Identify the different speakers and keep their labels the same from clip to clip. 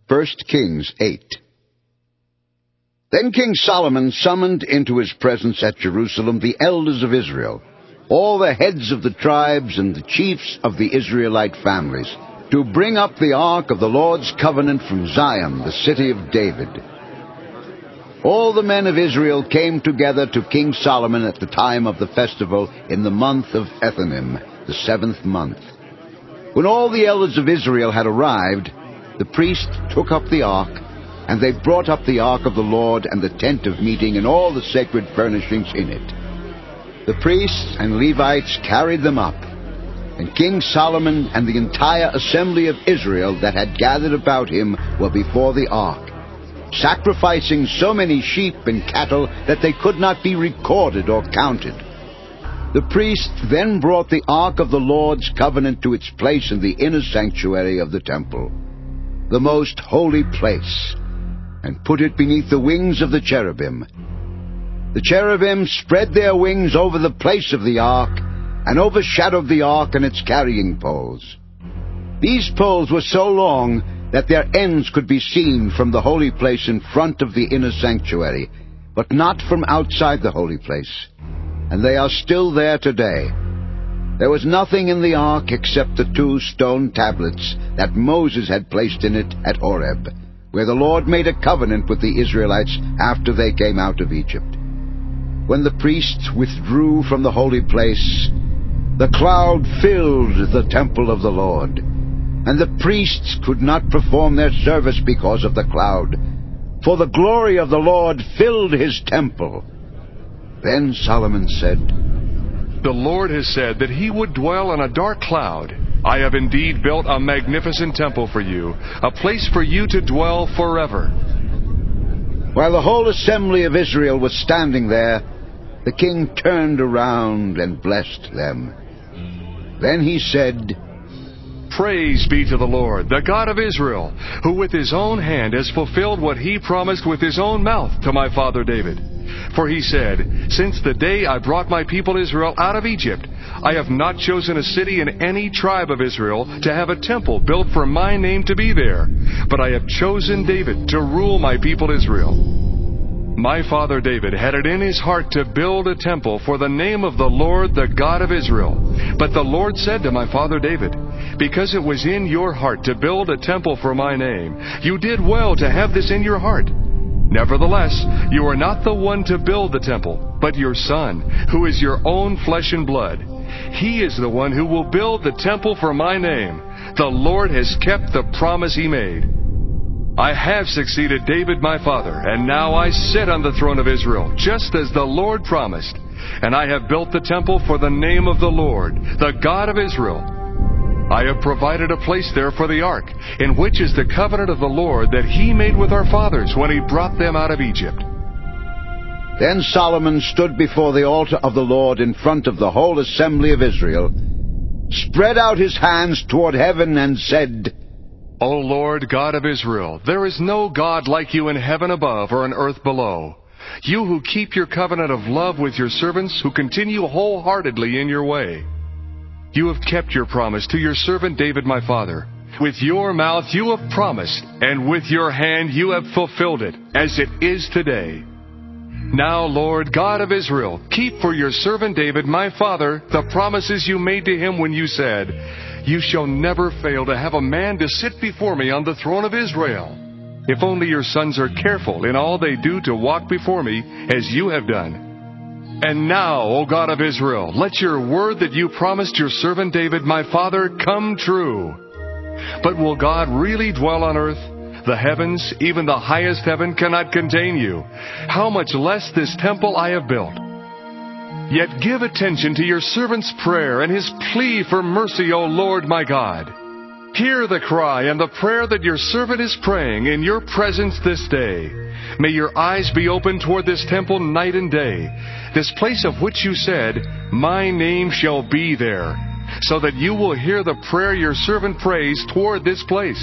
Speaker 1: 1 Kings 8. Then King Solomon summoned into his presence at Jerusalem the elders of Israel, all the heads of the tribes and the chiefs of the Israelite families, to bring up the ark of the Lord's covenant from Zion, the city of David. All the men of Israel came together to King Solomon at the time of the festival in the month of Ethanim, the 7th month. When all the elders of Israel had arrived, the priest took up the ark, and they brought up the ark of the Lord and the tent of meeting and all the sacred furnishings in it. The priests and Levites carried them up, and King Solomon and the entire assembly of Israel that had gathered about him were before the ark, sacrificing so many sheep and cattle that they could not be recorded or counted. The priests then brought the ark of the Lord's covenant to its place in the inner sanctuary of the temple, the most holy place, and put it beneath the wings of the cherubim. The cherubim spread their wings over the place of the ark, and overshadowed the ark and its carrying poles. These poles were so long that their ends could be seen from the holy place in front of the inner sanctuary, but not from outside the holy place. And they are still there today. There was nothing in the ark except the 2 stone tablets that Moses had placed in it at Horeb, where the Lord made a covenant with the Israelites after they came out of Egypt. When the priests withdrew from the holy place, the cloud filled the temple of the Lord, and the priests could not perform their service because of the cloud, for the glory of the Lord filled his temple. Then Solomon said,
Speaker 2: "The Lord has said that he would dwell in a dark cloud. I have indeed built a magnificent temple for you, a place for you to dwell forever."
Speaker 1: While the whole assembly of Israel was standing there, the king turned around and blessed them. Then he said,
Speaker 2: "Praise be to the Lord, the God of Israel, who with his own hand has fulfilled what he promised with his own mouth to my father David. For he said, 'Since the day I brought my people Israel out of Egypt, I have not chosen a city in any tribe of Israel to have a temple built for my name to be there, but I have chosen David to rule my people Israel.' My father David had it in his heart to build a temple for the name of the Lord, the God of Israel. But the Lord said to my father David, 'Because it was in your heart to build a temple for my name, you did well to have this in your heart. Nevertheless, you are not the one to build the temple, but your son, who is your own flesh and blood. He is the one who will build the temple for my name. The Lord has kept the promise he made. I have succeeded David my father, and now I sit on the throne of Israel, just as the Lord promised. And I have built the temple for the name of the Lord, the God of Israel. I have provided a place there for the ark, in which is the covenant of the Lord that he made with our fathers when he brought them out of Egypt."
Speaker 1: Then Solomon stood before the altar of the Lord in front of the whole assembly of Israel, spread out his hands toward heaven, and said,
Speaker 2: "O Lord God of Israel, there is no God like you in heaven above or on earth below. You who keep your covenant of love with your servants, who continue wholeheartedly in your way. You have kept your promise to your servant David my father. With your mouth you have promised, and with your hand you have fulfilled it, as it is today. Now, Lord God of Israel, keep for your servant David my father the promises you made to him when you said, 'You shall never fail to have a man to sit before me on the throne of Israel.' If only your sons are careful in all they do to walk before me, as you have done. And now, O God of Israel, let your word that you promised your servant David my father come true. But will God really dwell on earth? The heavens, even the highest heaven, cannot contain you. How much less this temple I have built? Yet give attention to your servant's prayer and his plea for mercy, O Lord my God. Hear the cry and the prayer that your servant is praying in your presence this day. May your eyes be open toward this temple night and day, this place of which you said, 'My name shall be there,' so that you will hear the prayer your servant prays toward this place.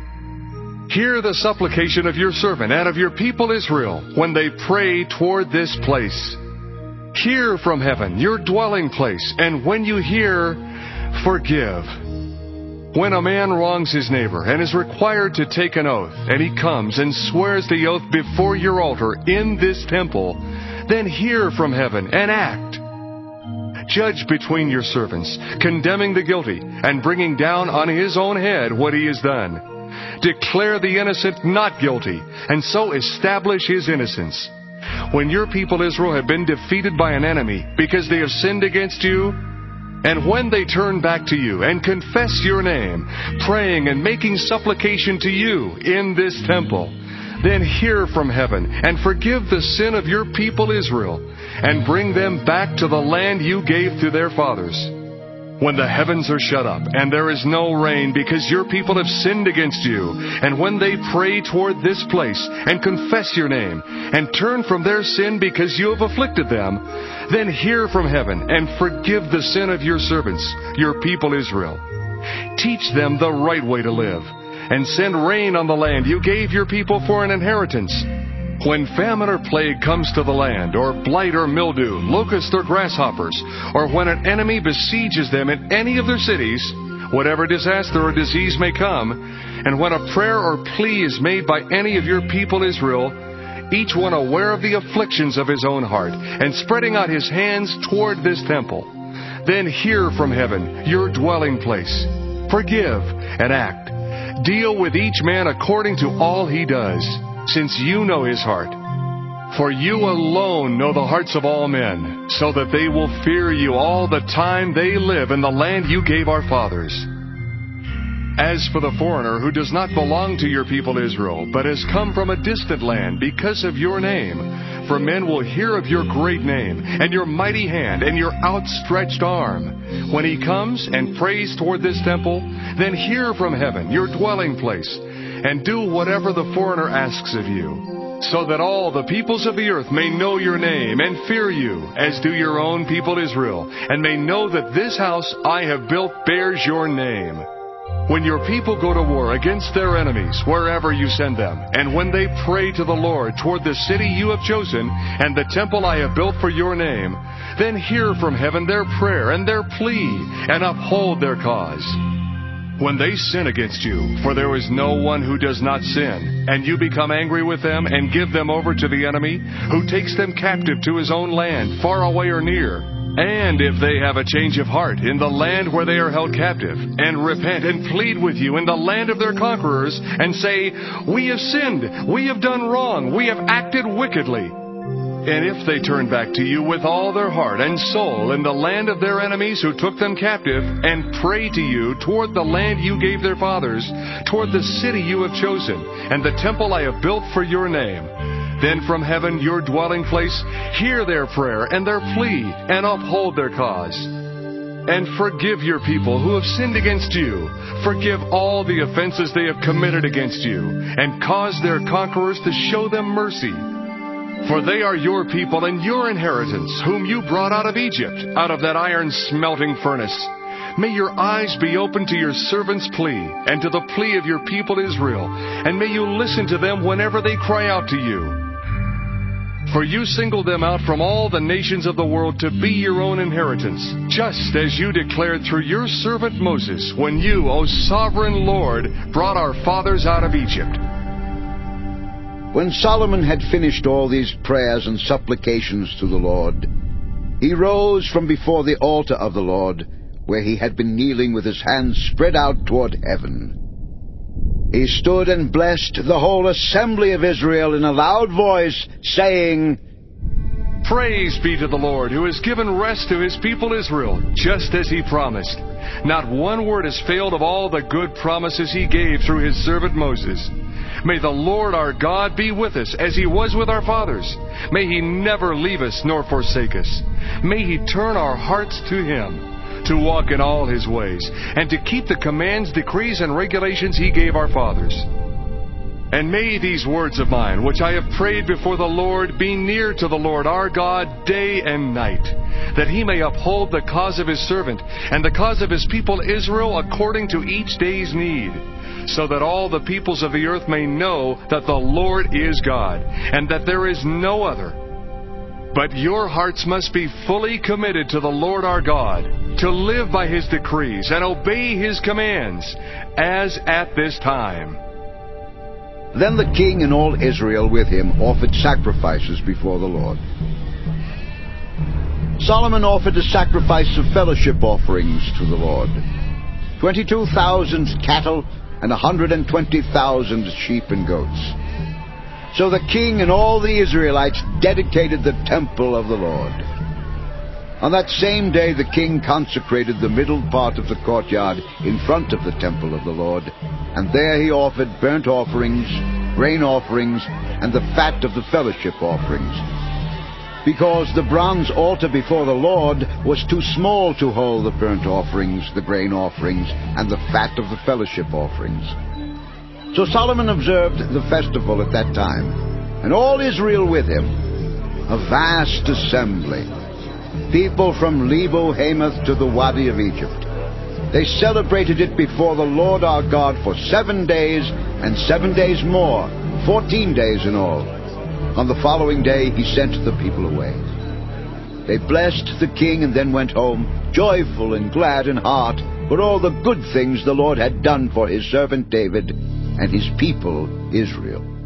Speaker 2: Hear the supplication of your servant and of your people Israel when they pray toward this place. Hear from heaven, your dwelling place, and when you hear, forgive. When a man wrongs his neighbor and is required to take an oath, and he comes and swears the oath before your altar in this temple, then hear from heaven and act. Judge between your servants, condemning the guilty and bringing down on his own head what he has done. Declare the innocent not guilty, and so establish his innocence. When your people Israel have been defeated by an enemy because they have sinned against you, and when they turn back to you and confess your name, praying and making supplication to you in this temple, then hear from heaven and forgive the sin of your people Israel, and bring them back to the land you gave to their fathers. When the heavens are shut up and there is no rain because your people have sinned against you, and when they pray toward this place and confess your name and turn from their sin because you have afflicted them, then hear from heaven and forgive the sin of your servants, your people Israel. Teach them the right way to live, and send rain on the land you gave your people for an inheritance. When famine or plague comes to the land, or blight or mildew, locust or grasshoppers, or when an enemy besieges them in any of their cities, whatever disaster or disease may come, and when a prayer or plea is made by any of your people Israel, each one aware of the afflictions of his own heart, and spreading out his hands toward this temple, then hear from heaven, your dwelling place. Forgive and act. Deal with each man according to all he does, since you know his heart. For you alone know the hearts of all men, so that they will fear you all the time they live in the land you gave our fathers. As for the foreigner who does not belong to your people Israel, but has come from a distant land because of your name, for men will hear of your great name, and your mighty hand, and your outstretched arm. When he comes and prays toward this temple, then hear from heaven, your dwelling place, and do whatever the foreigner asks of you, so that all the peoples of the earth may know your name and fear you, as do your own people Israel, and may know that this house I have built bears your name. When your people go to war against their enemies, wherever you send them, and when they pray to the Lord toward the city you have chosen, and the temple I have built for your name, then hear from heaven their prayer and their plea, and uphold their cause. When they sin against you, for there is no one who does not sin, and you become angry with them and give them over to the enemy, who takes them captive to his own land, far away or near, and if they have a change of heart in the land where they are held captive, and repent and plead with you in the land of their conquerors, and say, we have sinned, we have done wrong, we have acted wickedly, and if they turn back to you with all their heart and soul in the land of their enemies who took them captive, and pray to you toward the land you gave their fathers, toward the city you have chosen, and the temple I have built for your name, then from heaven, your dwelling place, hear their prayer and their plea, and uphold their cause. And forgive your people who have sinned against you. Forgive all the offenses they have committed against you, and cause their conquerors to show them mercy. For they are your people and your inheritance, whom you brought out of Egypt, out of that iron smelting furnace. May your eyes be open to your servant's plea, and to the plea of your people Israel, and may you listen to them whenever they cry out to you. For you singled them out from all the nations of the world to be your own inheritance, just as you declared through your servant Moses, when you, O sovereign Lord, brought our fathers out of Egypt.
Speaker 1: When Solomon had finished all these prayers and supplications to the Lord, he rose from before the altar of the Lord, where he had been kneeling with his hands spread out toward heaven. He stood and blessed the whole assembly of Israel in a loud voice, saying,
Speaker 2: Praise be to the Lord, who has given rest to his people Israel, just as he promised. Not one word has failed of all the good promises he gave through his servant Moses. May the Lord our God be with us as he was with our fathers. May he never leave us nor forsake us. May he turn our hearts to him, to walk in all his ways, and to keep the commands, decrees, and regulations he gave our fathers. And may these words of mine, which I have prayed before the Lord, be near to the Lord our God day and night, that he may uphold the cause of his servant, and the cause of his people Israel according to each day's need, so that all the peoples of the earth may know that the Lord is God, and that there is no other. But your hearts must be fully committed to the Lord our God, to live by his decrees and obey his commands, as at this time.
Speaker 1: Then the king and all Israel with him offered sacrifices before the Lord. Solomon offered a sacrifice of fellowship offerings to the Lord, 22,000 cattle and 120,000 sheep and goats. So the king and all the Israelites dedicated the temple of the Lord. On that same day the king consecrated the middle part of the courtyard in front of the temple of the Lord, and there he offered burnt offerings, grain offerings, and the fat of the fellowship offerings, because the bronze altar before the Lord was too small to hold the burnt offerings, the grain offerings, and the fat of the fellowship offerings. So Solomon observed the festival at that time, and all Israel with him, a vast assembly, people from Lebo Hamath to the Wadi of Egypt. They celebrated it before the Lord our God for 7 days, and 7 days more, 14 days in all. On the following day he sent the people away. They blessed the king and then went home, joyful and glad in heart, for all the good things the Lord had done for his servant David and his people Israel.